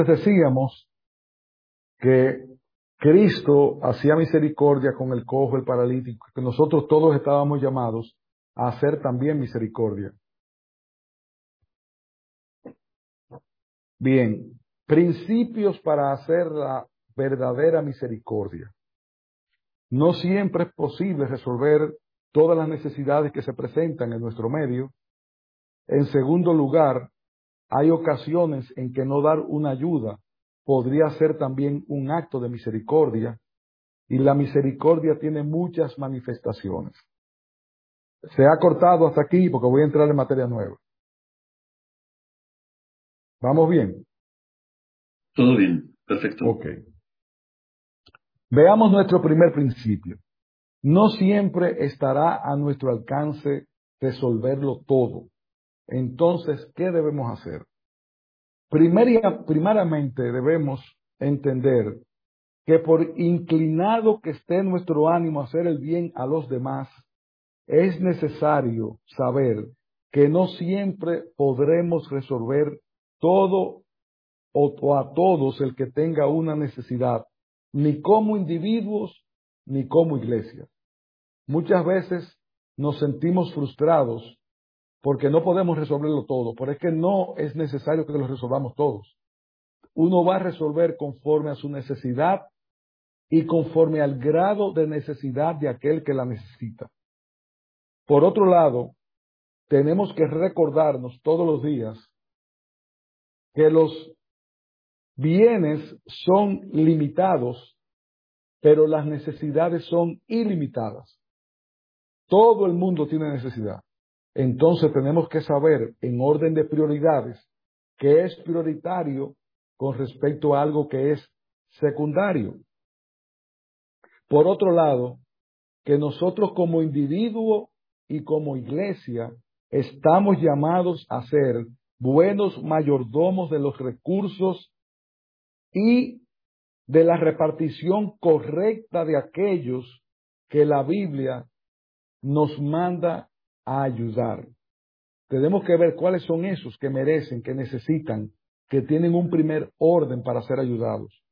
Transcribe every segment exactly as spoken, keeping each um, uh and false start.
Decíamos que Cristo hacía misericordia con el cojo, el paralítico, que nosotros todos estábamos llamados a hacer también misericordia. Bien, principios para hacer la verdadera misericordia. No siempre es posible resolver todas las necesidades que se presentan en nuestro medio. En segundo lugar, hay ocasiones en que no dar una ayuda podría ser también un acto de misericordia, y la misericordia tiene muchas manifestaciones. Se ha cortado hasta aquí porque voy a entrar en materia nueva. ¿Vamos bien? Todo bien, perfecto. Ok. Veamos nuestro primer principio. No siempre estará a nuestro alcance resolverlo todo. Entonces, ¿qué debemos hacer? Primeria, primeramente debemos entender que por inclinado que esté nuestro ánimo a hacer el bien a los demás, es necesario saber que no siempre podremos resolver todo o, o a todos el que tenga una necesidad, ni como individuos ni como iglesia. Muchas veces nos sentimos frustrados porque no podemos resolverlo todo, pero es que no es necesario que lo resolvamos todos. Uno va a resolver conforme a su necesidad y conforme al grado de necesidad de aquel que la necesita. Por otro lado, tenemos que recordarnos todos los días que los bienes son limitados, pero las necesidades son ilimitadas. Todo el mundo tiene necesidad. Entonces tenemos que saber, en orden de prioridades, qué es prioritario con respecto a algo que es secundario. Por otro lado, que nosotros como individuo y como iglesia estamos llamados a ser buenos mayordomos de los recursos y de la repartición correcta de aquellos que la Biblia nos manda a ayudar. Tenemos que ver cuáles son esos que merecen, que necesitan, que tienen un primer orden para ser ayudados.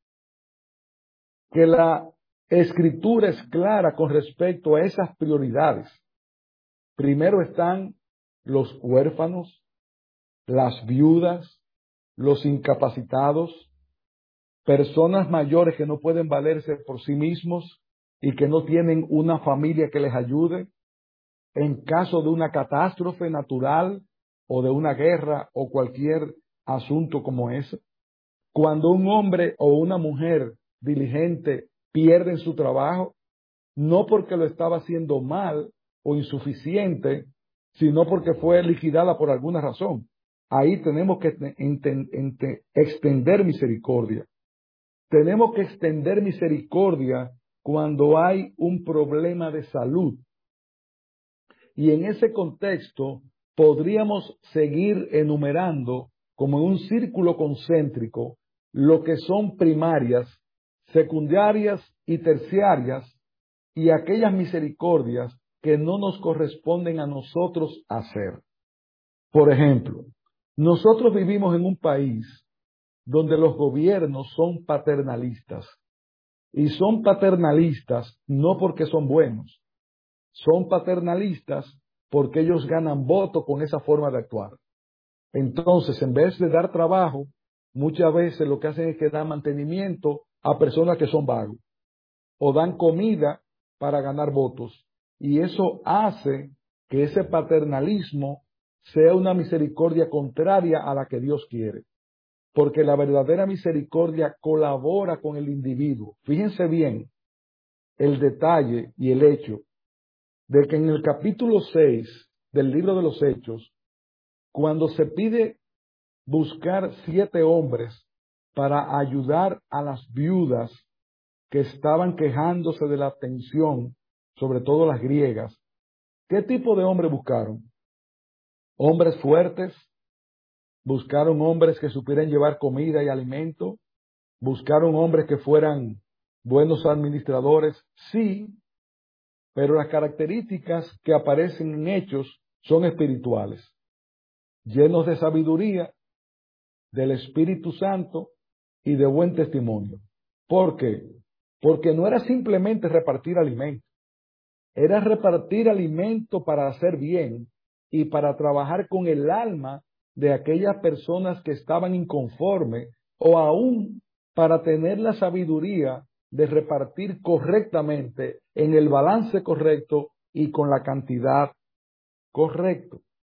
Que la Escritura es clara con respecto a esas prioridades. Primero están los huérfanos, las viudas, los incapacitados, personas mayores que no pueden valerse por sí mismos y que no tienen una familia que les ayude en caso de una catástrofe natural o de una guerra o cualquier asunto como ese. Cuando un hombre o una mujer diligente pierden su trabajo, no porque lo estaba haciendo mal o insuficiente, sino porque fue liquidada por alguna razón. Ahí tenemos que ente- ente- extender misericordia. Tenemos que extender misericordia cuando hay un problema de salud. Y en ese contexto podríamos seguir enumerando como en un círculo concéntrico lo que son primarias, secundarias y terciarias, y aquellas misericordias que no nos corresponden a nosotros hacer. Por ejemplo, nosotros vivimos en un país donde los gobiernos son paternalistas. Y son paternalistas no porque son buenos, son paternalistas porque ellos ganan voto con esa forma de actuar. Entonces, en vez de dar trabajo, muchas veces lo que hacen es que dan mantenimiento a personas que son vagos, o dan comida para ganar votos. Y eso hace que ese paternalismo sea una misericordia contraria a la que Dios quiere. Porque la verdadera misericordia colabora con el individuo. Fíjense bien el detalle y el hecho de que en el capítulo seis del libro de los Hechos, cuando se pide buscar siete hombres para ayudar a las viudas que estaban quejándose de la tensión, sobre todo las griegas, ¿qué tipo de hombres buscaron? Hombres fuertes, buscaron hombres que supieran llevar comida y alimento, buscaron hombres que fueran buenos administradores, sí, pero las características que aparecen en Hechos son espirituales, llenos de sabiduría, del Espíritu Santo y de buen testimonio. ¿Por qué? Porque no era simplemente repartir alimento, era repartir alimento para hacer bien y para trabajar con el alma de aquellas personas que estaban inconformes, o aún para tener la sabiduría de repartir correctamente, en el balance correcto y con la cantidad correcta.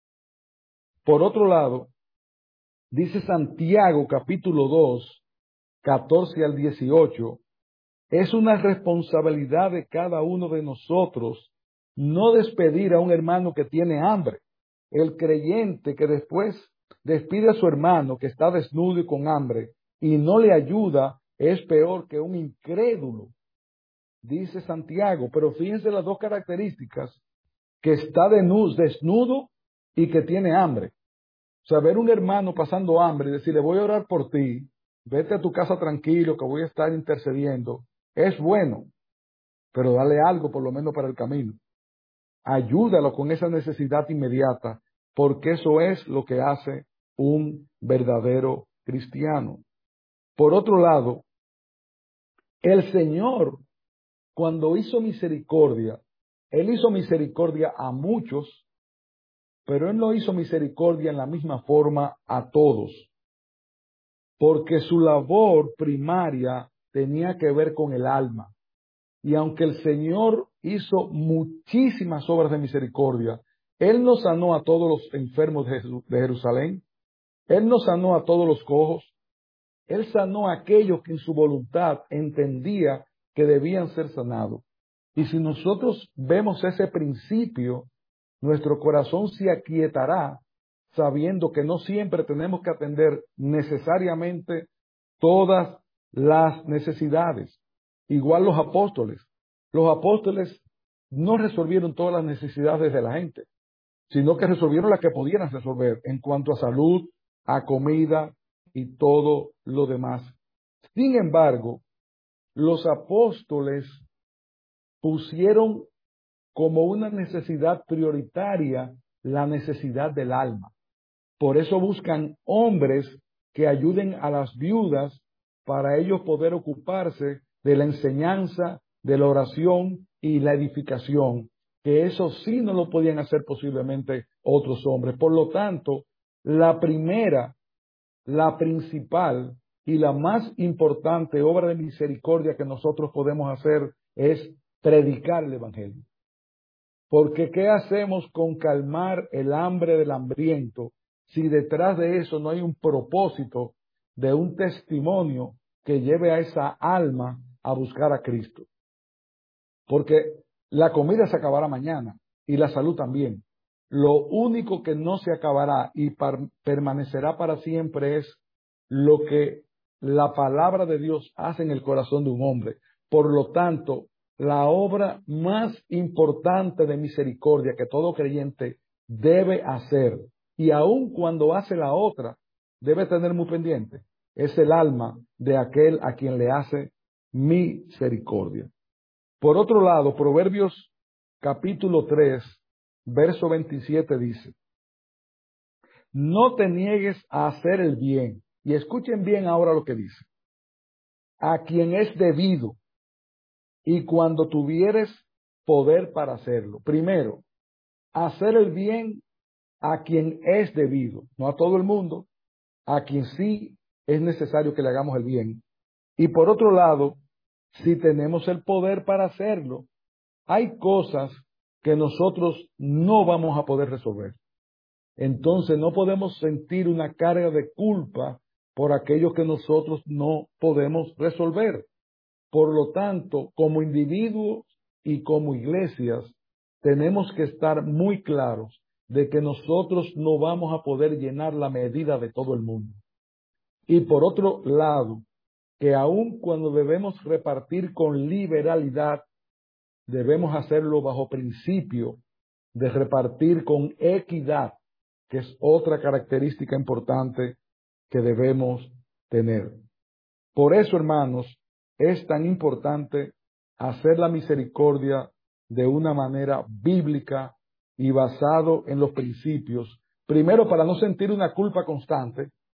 Por otro lado, dice Santiago capítulo dos, catorce al dieciocho, es una responsabilidad de cada uno de nosotros no despedir a un hermano que tiene hambre. El creyente que después despide a su hermano que está desnudo y con hambre y no le ayuda es peor que un incrédulo, dice Santiago. Pero fíjense las dos características: que está desnudo y que tiene hambre. O sea, ver un hermano pasando hambre y decirle, voy a orar por ti, vete a tu casa tranquilo que voy a estar intercediendo, es bueno, pero dale algo por lo menos para el camino. Ayúdalo con esa necesidad inmediata, porque eso es lo que hace un verdadero cristiano. Por otro lado, el Señor, cuando hizo misericordia, Él hizo misericordia a muchos, pero Él no hizo misericordia en la misma forma a todos, porque su labor primaria tenía que ver con el alma. Y aunque el Señor hizo muchísimas obras de misericordia, Él no sanó a todos los enfermos de Jerusalén, Él no sanó a todos los cojos, Él sanó a aquellos que en su voluntad entendía que debían ser sanados. Y si nosotros vemos ese principio, nuestro corazón se aquietará sabiendo que no siempre tenemos que atender necesariamente todas las necesidades. Igual los apóstoles. Los apóstoles no resolvieron todas las necesidades de la gente, sino que resolvieron las que pudieran resolver en cuanto a salud, a comida y todo lo demás. Sin embargo, los apóstoles pusieron como una necesidad prioritaria la necesidad del alma. Por eso buscan hombres que ayuden a las viudas para ellos poder ocuparse de la enseñanza, de la oración y la edificación, que eso sí no lo podían hacer posiblemente otros hombres. Por lo tanto, la primera, la principal y la más importante obra de misericordia que nosotros podemos hacer es predicar el Evangelio. Porque ¿qué hacemos con calmar el hambre del hambriento si detrás de eso no hay un propósito de un testimonio que lleve a esa alma a buscar a Cristo? Porque la comida se acabará mañana y la salud también. Lo único que no se acabará y permanecerá para siempre es lo que la palabra de Dios hace en el corazón de un hombre. Por lo tanto, la obra más importante de misericordia que todo creyente debe hacer, y aun cuando hace la otra, debe tener muy pendiente, es el alma de aquel a quien le hace misericordia. Por otro lado, Proverbios capítulo tres, verso veintisiete dice, no te niegues a hacer el bien, y escuchen bien ahora lo que dice, a quien es debido, y cuando tuvieres poder para hacerlo. Primero, hacer el bien a quien es debido, no a todo el mundo, a quien sí es necesario que le hagamos el bien. Y por otro lado, si tenemos el poder para hacerlo, hay cosas que nosotros no vamos a poder resolver. Entonces no podemos sentir una carga de culpa por aquello que nosotros no podemos resolver. Por lo tanto, como individuos y como iglesias, tenemos que estar muy claros de que nosotros no vamos a poder llenar la medida de todo el mundo. Y por otro lado, que aun cuando debemos repartir con liberalidad, debemos hacerlo bajo principio de repartir con equidad, que es otra característica importante que debemos tener. Por eso, hermanos, es tan importante hacer la misericordia de una manera bíblica y basado en los principios. Primero, para no sentir una culpa constante,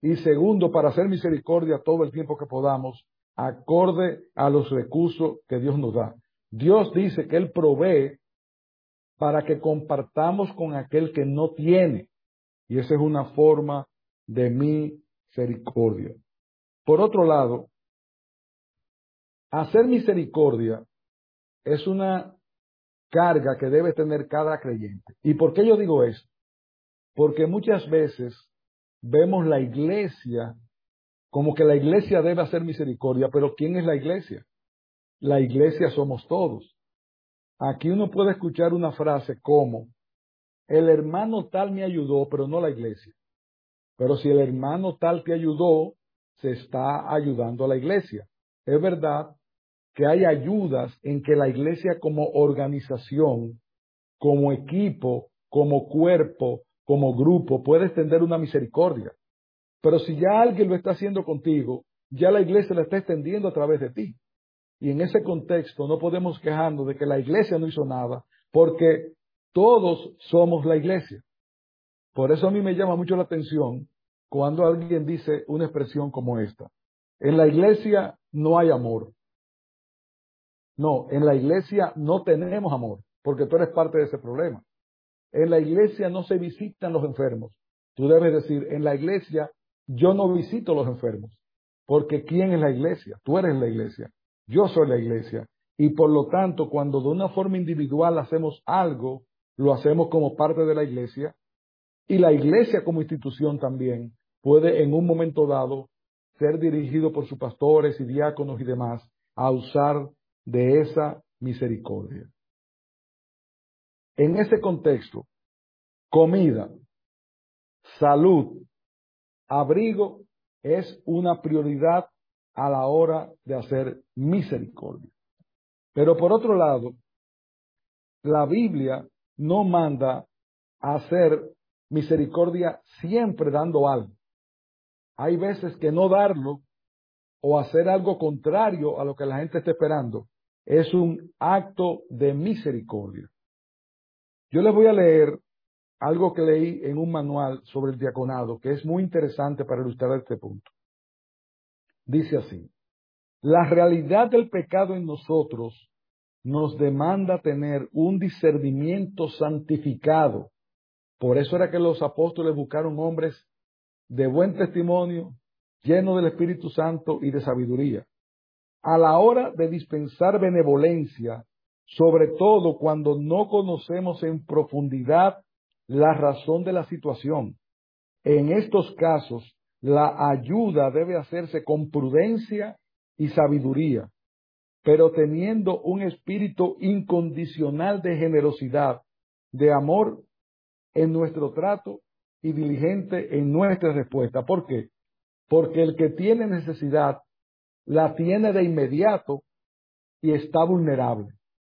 Y segundo, para hacer misericordia todo el tiempo que podamos, acorde a los recursos que Dios nos da. Dios dice que Él provee para que compartamos con aquel que no tiene. Y esa es una forma de misericordia. Por otro lado, hacer misericordia es una carga que debe tener cada creyente. ¿Y por qué yo digo esto? Porque muchas veces vemos la iglesia como que la iglesia debe hacer misericordia, pero ¿quién es la iglesia? La iglesia somos todos. Aquí uno puede escuchar una frase como, el hermano tal me ayudó, pero no la iglesia. Pero si el hermano tal te ayudó, se está ayudando a la iglesia. Es verdad que hay ayudas en que la iglesia como organización, como equipo, como cuerpo, como grupo, puede extender una misericordia. Pero si ya alguien lo está haciendo contigo, ya la iglesia la está extendiendo a través de ti. Y en ese contexto no podemos quejarnos de que la iglesia no hizo nada, porque todos somos la iglesia. Por eso a mí me llama mucho la atención cuando alguien dice una expresión como esta. En la iglesia no hay amor. No, en la iglesia no tenemos amor, porque tú eres parte de ese problema. En la iglesia no se visitan los enfermos. Tú debes decir, en la iglesia yo no visito los enfermos, porque ¿quién es la iglesia? Tú eres la iglesia, yo soy la iglesia. Y por lo tanto, cuando de una forma individual hacemos algo, lo hacemos como parte de la iglesia, y la iglesia como institución también puede en un momento dado ser dirigido por sus pastores y diáconos y demás a usar de esa misericordia. En ese contexto, comida, salud, abrigo es una prioridad a la hora de hacer misericordia. Pero por otro lado, la Biblia no manda a hacer misericordia siempre dando algo. Hay veces que no darlo o hacer algo contrario a lo que la gente está esperando es un acto de misericordia. Yo les voy a leer algo que leí en un manual sobre el diaconado que es muy interesante para ilustrar este punto. Dice así: la realidad del pecado en nosotros nos demanda tener un discernimiento santificado. Por eso era que los apóstoles buscaron hombres de buen testimonio, llenos del Espíritu Santo y de sabiduría, a la hora de dispensar benevolencia, sobre todo cuando no conocemos en profundidad la razón de la situación. En estos casos, la ayuda debe hacerse con prudencia y sabiduría, pero teniendo un espíritu incondicional de generosidad, de amor en nuestro trato y diligente en nuestra respuesta. ¿Por qué? Porque el que tiene necesidad la tiene de inmediato y está vulnerable.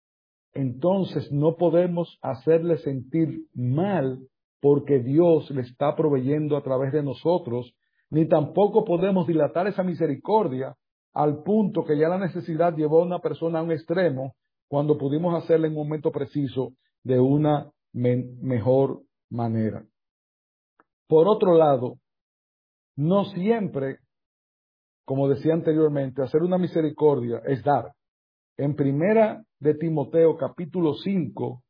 Entonces no podemos hacerle sentir mal porque Dios le está proveyendo a través de nosotros, ni tampoco podemos dilatar esa misericordia al punto que ya la necesidad llevó a una persona a un extremo cuando pudimos hacerle en un momento preciso de una me- mejor manera. Por otro lado, no siempre, como decía anteriormente, hacer una misericordia es dar. En primera de Timoteo capítulo cinco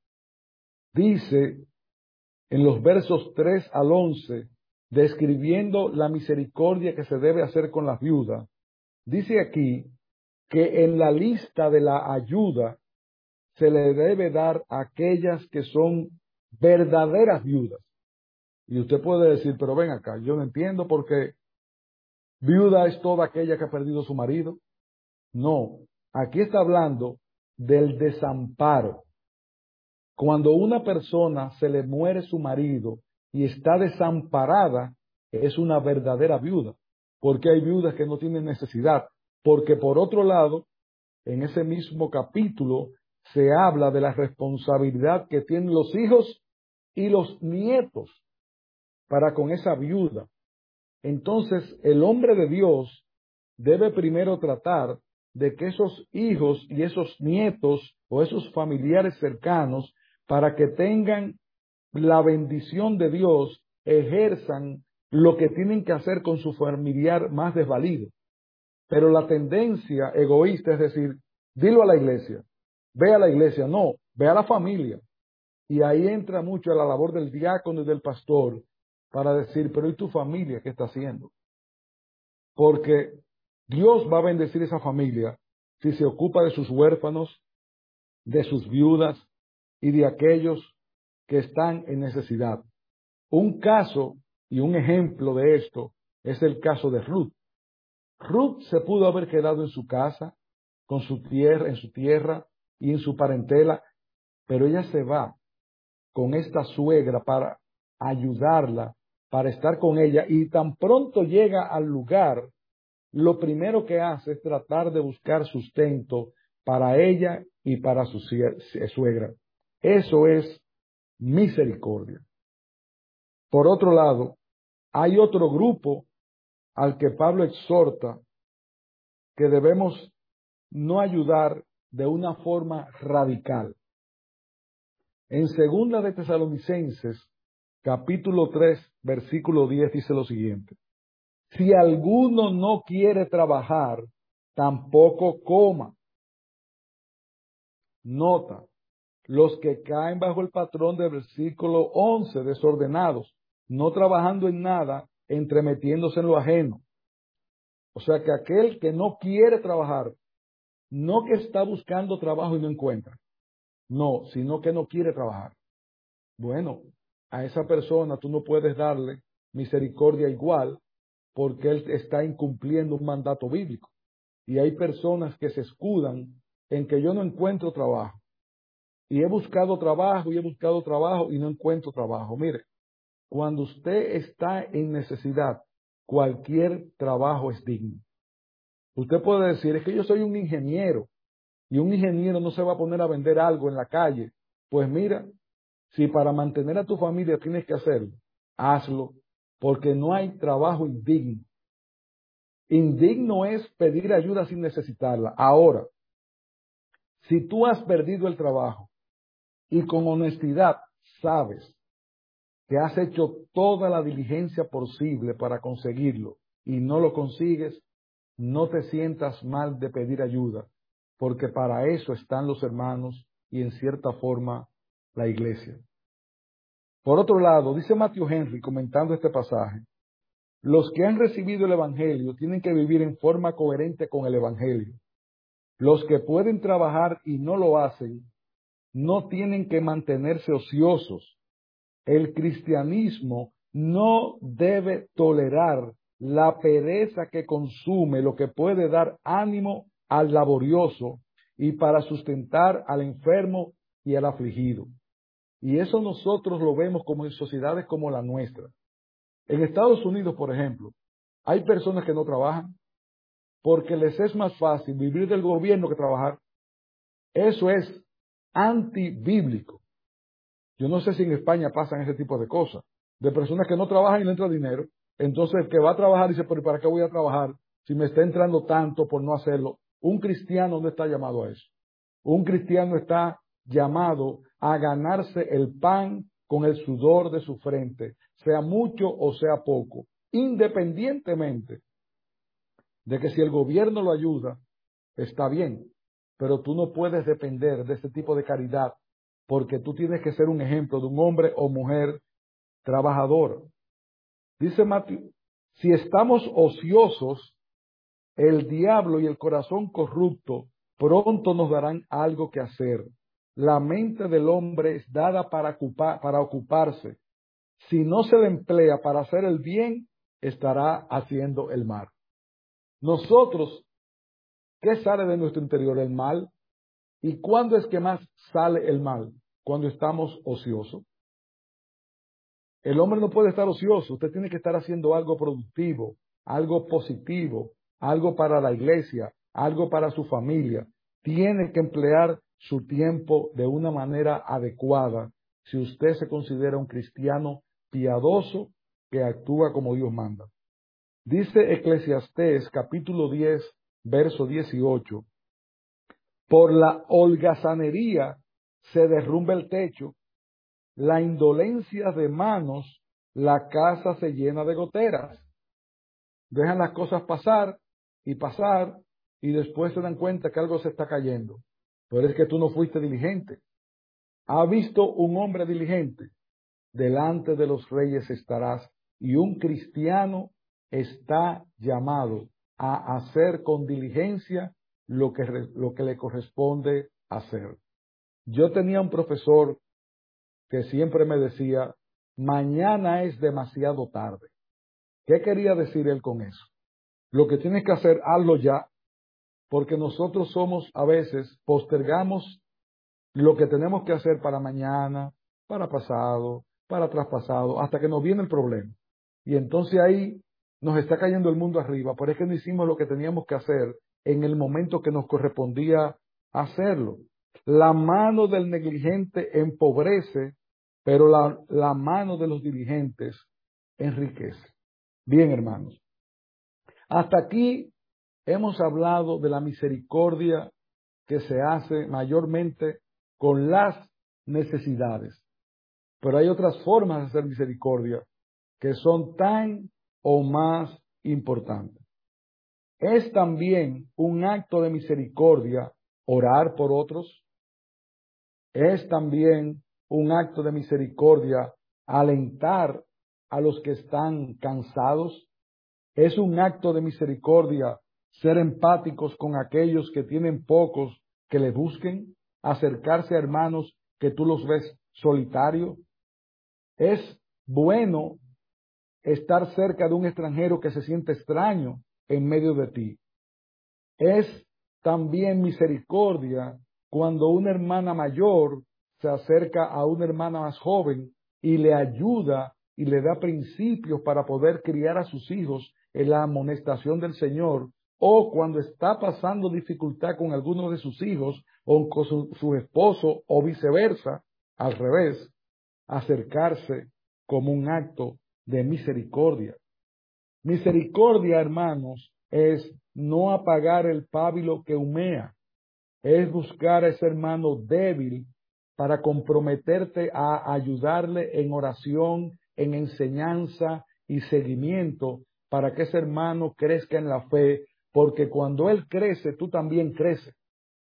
dice en los versos tres al once, describiendo la misericordia que se debe hacer con las viudas, dice aquí que en la lista de la ayuda se le debe dar a aquellas que son verdaderas viudas. Y usted puede decir, pero ven acá, yo no entiendo por qué viuda es toda aquella que ha perdido su marido. No, aquí está hablando del desamparo. Cuando una persona se le muere su marido y está desamparada, es una verdadera viuda, porque hay viudas que no tienen necesidad, porque por otro lado, en ese mismo capítulo se habla de la responsabilidad que tienen los hijos y los nietos para con esa viuda. Entonces, el hombre de Dios debe primero tratar de que esos hijos y esos nietos o esos familiares cercanos, para que tengan la bendición de Dios, ejerzan lo que tienen que hacer con su familiar más desvalido. Pero la tendencia egoísta es decir, dilo a la iglesia, ve a la iglesia, no, ve a la familia. Y ahí entra mucho la labor del diácono y del pastor para decir, pero ¿y tu familia qué está haciendo? Porque Dios va a bendecir esa familia si se ocupa de sus huérfanos, de sus viudas y de aquellos que están en necesidad. Un caso y un ejemplo de esto es el caso de Ruth. Ruth se pudo haber quedado en su casa, con su tierra, en su tierra y en su parentela, pero ella se va con esta suegra para ayudarla, para estar con ella, y tan pronto llega al lugar, lo primero que hace es tratar de buscar sustento para ella y para su suegra. Eso es misericordia. Por otro lado, hay otro grupo al que Pablo exhorta que debemos no ayudar de una forma radical. En segunda de Tesalonicenses, capítulo tres, versículo diez, dice lo siguiente: si alguno no quiere trabajar, tampoco coma. Nota, los que caen bajo el patrón del versículo once, desordenados, no trabajando en nada, entremetiéndose en lo ajeno. O sea que aquel que no quiere trabajar, no que está buscando trabajo y no encuentra, no, sino que no quiere trabajar. Bueno, a esa persona tú no puedes darle misericordia igual porque él está incumpliendo un mandato bíblico. Y hay personas que se escudan en que yo no encuentro trabajo. Y he buscado trabajo y he buscado trabajo y no encuentro trabajo. Mire, cuando usted está en necesidad, cualquier trabajo es digno. Usted puede decir, es que yo soy un ingeniero y un ingeniero no se va a poner a vender algo en la calle. Pues mira, si para mantener a tu familia tienes que hacerlo, hazlo, porque no hay trabajo indigno. Indigno es pedir ayuda sin necesitarla. Ahora, si tú has perdido el trabajo y con honestidad sabes que has hecho toda la diligencia posible para conseguirlo y no lo consigues, no te sientas mal de pedir ayuda, porque para eso están los hermanos y en cierta forma la iglesia. Por otro lado, dice Matthew Henry comentando este pasaje, los que han recibido el Evangelio tienen que vivir en forma coherente con el Evangelio. Los que pueden trabajar y no lo hacen, no tienen que mantenerse ociosos. El cristianismo no debe tolerar la pereza que consume lo que puede dar ánimo al laborioso y para sustentar al enfermo y al afligido. Y eso nosotros lo vemos como en sociedades como la nuestra. En Estados Unidos, por ejemplo, hay personas que no trabajan porque les es más fácil vivir del gobierno que trabajar. Eso es antibíblico. Yo no sé si en España pasan ese tipo de cosas, de personas que no trabajan y le entra dinero. Entonces el que va a trabajar dice, pero ¿para qué voy a trabajar si me está entrando tanto por no hacerlo? Un cristiano no está llamado a eso. Un cristiano está llamado a ganarse el pan con el sudor de su frente, sea mucho o sea poco, independientemente de que si el gobierno lo ayuda, está bien, pero tú no puedes depender de ese tipo de caridad porque tú tienes que ser un ejemplo de un hombre o mujer trabajador. Dice Mateo, si estamos ociosos, el diablo y el corazón corrupto pronto nos darán algo que hacer. La mente del hombre es dada para, ocupar, para ocuparse. Si no se le emplea para hacer el bien, estará haciendo el mal. Nosotros, ¿qué sale de nuestro interior? El mal. ¿Y cuándo es que más sale el mal? Cuando estamos ociosos. El hombre no puede estar ocioso. Usted tiene que estar haciendo algo productivo, algo positivo, algo para la iglesia, algo para su familia. Tiene que emplear su tiempo de una manera adecuada si usted se considera un cristiano piadoso que actúa como Dios manda. Dice Eclesiastés capítulo diez, verso dieciocho, por la holgazanería se derrumba el techo, la indolencia de manos la casa se llena de goteras. Dejan las cosas pasar y pasar y después se dan cuenta que algo se está cayendo. Pero es que tú no fuiste diligente. ¿Ha visto un hombre diligente? Delante de los reyes estarás. Y un cristiano está llamado a hacer con diligencia lo que, lo que le corresponde hacer. Yo tenía un profesor que siempre me decía, mañana es demasiado tarde. ¿Qué quería decir él con eso? Lo que tienes que hacer, hazlo ya, porque nosotros somos, a veces, postergamos lo que tenemos que hacer para mañana, para pasado, para traspasado, hasta que nos viene el problema. Y entonces ahí nos está cayendo el mundo arriba, pero es que no hicimos lo que teníamos que hacer en el momento que nos correspondía hacerlo. La mano del negligente empobrece, pero la, la mano de los diligentes enriquece. Bien, hermanos. Hasta aquí hemos hablado de la misericordia que se hace mayormente con las necesidades. Pero hay otras formas de hacer misericordia que son tan o más importantes. Es también un acto de misericordia orar por otros. Es también un acto de misericordia alentar a los que están cansados. Es un acto de misericordia ser empáticos con aquellos que tienen pocos que le busquen, acercarse a hermanos que tú los ves solitarios. Es bueno estar cerca de un extranjero que se siente extraño en medio de ti. Es también misericordia cuando una hermana mayor se acerca a una hermana más joven y le ayuda y le da principios para poder criar a sus hijos en la amonestación del Señor, o cuando está pasando dificultad con alguno de sus hijos o con su, su esposo o viceversa, al revés, acercarse como un acto de misericordia. Misericordia, hermanos, es no apagar el pábilo que humea, es buscar a ese hermano débil para comprometerte a ayudarle en oración, en enseñanza y seguimiento para que ese hermano crezca en la fe, porque cuando él crece, tú también creces.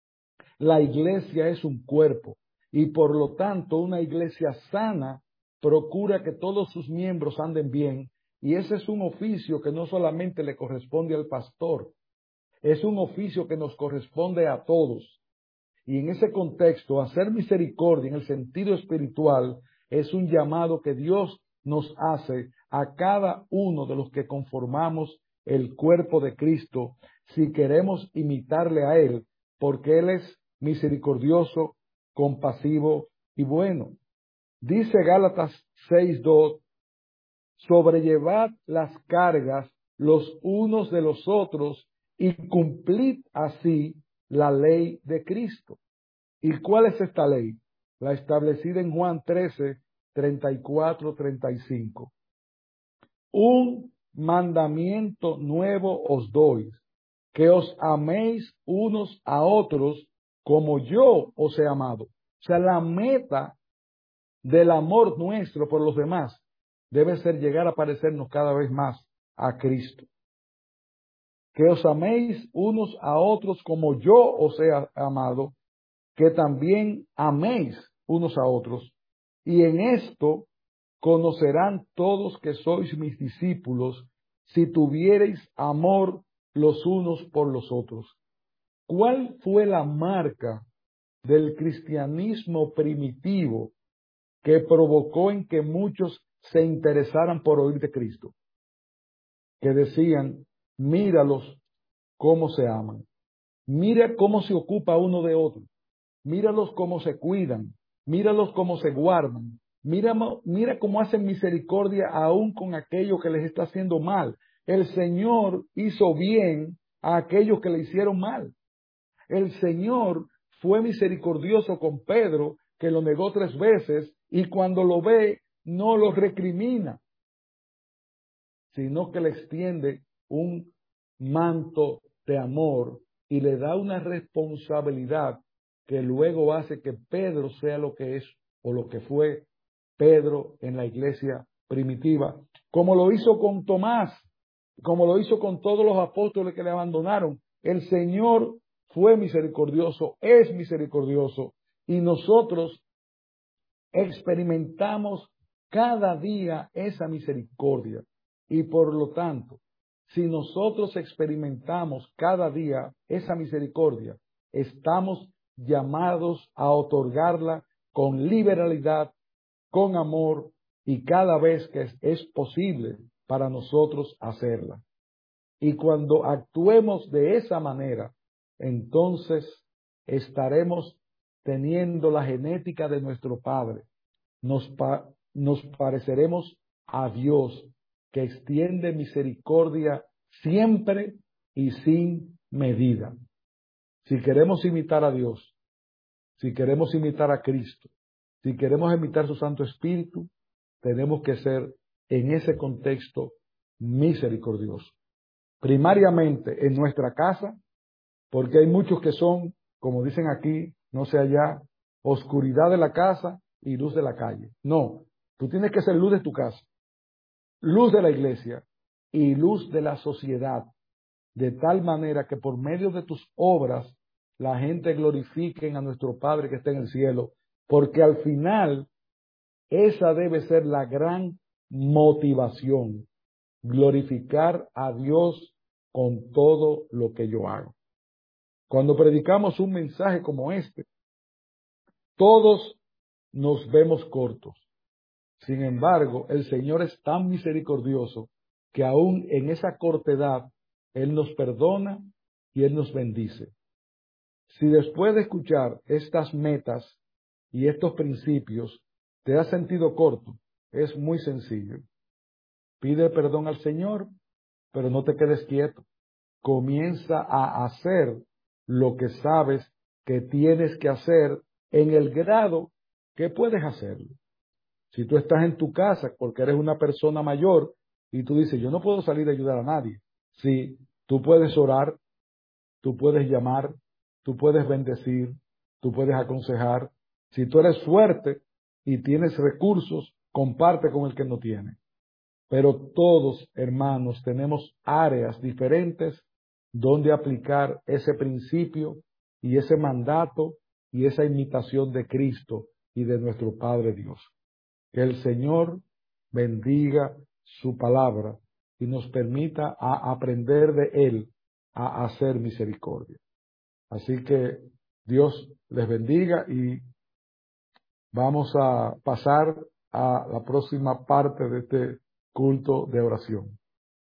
La iglesia es un cuerpo y por lo tanto una iglesia sana procura que todos sus miembros anden bien, y ese es un oficio que no solamente le corresponde al pastor, es un oficio que nos corresponde a todos. Y en ese contexto, hacer misericordia en el sentido espiritual es un llamado que Dios nos hace a cada uno de los que conformamos el cuerpo de Cristo, si queremos imitarle a Él, porque Él es misericordioso, compasivo y bueno. Dice Gálatas seis dos, sobrellevad las cargas los unos de los otros y cumplid así la ley de Cristo. ¿Y cuál es esta ley? La establecida en Juan trece, treinta y cuatro, treinta y cinco. Un mandamiento nuevo os doy, que os améis unos a otros como yo os he amado. O sea, la meta del amor nuestro por los demás debe ser llegar a parecernos cada vez más a Cristo. Que os améis unos a otros como yo os he amado, que también améis unos a otros. Y en esto conocerán todos que sois mis discípulos, si tuviereis amor los unos por los otros. ¿Cuál fue la marca del cristianismo primitivo que provocó en que muchos se interesaran por oír de Cristo? Que decían, míralos cómo se aman, mira cómo se ocupa uno de otro, míralos cómo se cuidan, míralos cómo se guardan, mira, mira cómo hacen misericordia aún con aquello que les está haciendo mal. El Señor hizo bien a aquellos que le hicieron mal. El Señor fue misericordioso con Pedro, que lo negó tres veces, y cuando lo ve, no lo recrimina, sino que le extiende un manto de amor y le da una responsabilidad que luego hace que Pedro sea lo que es o lo que fue Pedro en la iglesia primitiva, como lo hizo con Tomás, como lo hizo con todos los apóstoles que le abandonaron. El Señor fue misericordioso, es misericordioso, y nosotros experimentamos cada día esa misericordia. Y por lo tanto, si nosotros experimentamos cada día esa misericordia, estamos llamados a otorgarla con liberalidad, con amor, y cada vez que es, es posible para nosotros hacerla. Y cuando actuemos de esa manera, entonces estaremos teniendo la genética de nuestro Padre. Nos, pa- nos pareceremos a Dios, que extiende misericordia siempre y sin medida. Si queremos imitar a Dios, si queremos imitar a Cristo, si queremos imitar su Santo Espíritu, tenemos que ser en ese contexto misericordioso. Primariamente en nuestra casa, porque hay muchos que son, como dicen aquí, no sé allá, oscuridad de la casa y luz de la calle. No, tú tienes que ser luz de tu casa, luz de la iglesia y luz de la sociedad, de tal manera que por medio de tus obras la gente glorifique a nuestro Padre que está en el cielo, porque al final esa debe ser la gran motivación, glorificar a Dios con todo lo que yo hago. Cuando predicamos un mensaje como este, todos nos vemos cortos. Sin embargo, el Señor es tan misericordioso que aún en esa cortedad, Él nos perdona y Él nos bendice. Si después de escuchar estas metas y estos principios te has sentido corto, es muy sencillo. Pide perdón al Señor, pero no te quedes quieto. Comienza a hacer lo que sabes que tienes que hacer en el grado que puedes hacerlo. Si tú estás en tu casa porque eres una persona mayor y tú dices, yo no puedo salir a ayudar a nadie. Sí, tú puedes orar, tú puedes llamar, tú puedes bendecir, tú puedes aconsejar. Si tú eres fuerte y tienes recursos, comparte con el que no tiene. Pero todos, hermanos, tenemos áreas diferentes donde aplicar ese principio y ese mandato y esa imitación de Cristo y de nuestro Padre Dios. Que el Señor bendiga su palabra y nos permita a aprender de Él a hacer misericordia. Así que Dios les bendiga y vamos a pasar a la próxima parte de este culto de oración.